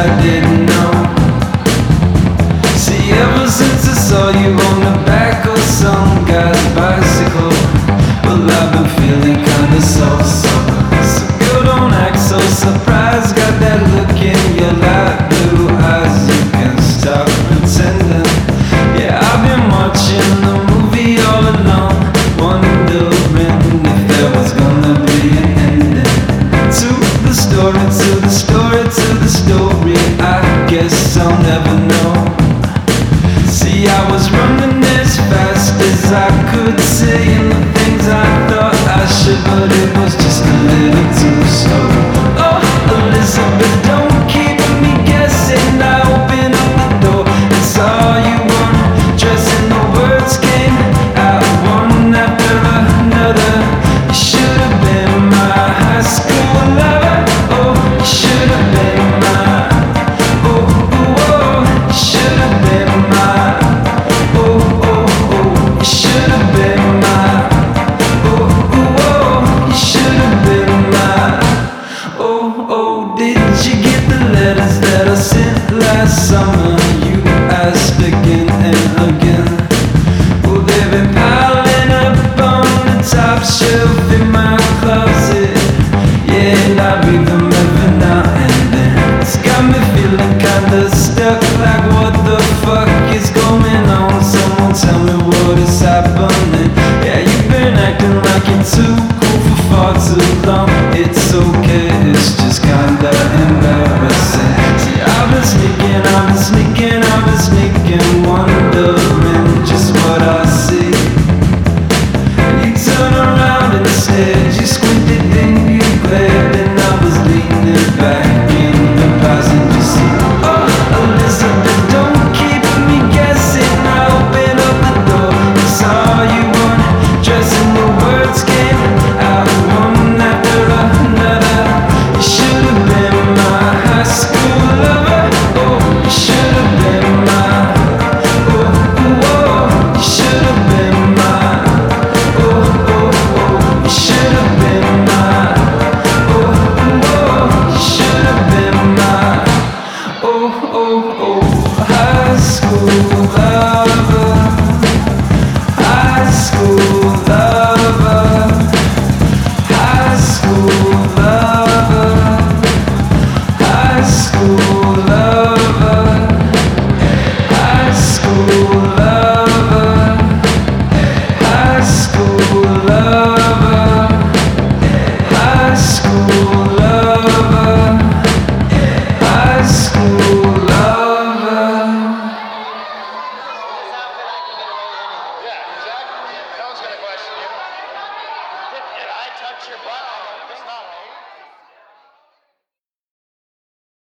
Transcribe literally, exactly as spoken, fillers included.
I didn't know. See, ever since I saw you on the back of some guy's bicycle, well, I've been feeling kinda so-so. So girl, don't act so surprised. Got that look in your light blue eyes. You can stop pretending. Yeah, I've been watching the movie all alone, wondering if there was gonna be an ending to the story, to the story, to the story. I guess I'll never know. See, I was running as fast as I could, saying the things I thought I should, but it was just a little too slow. Oh, Elizabeth, don't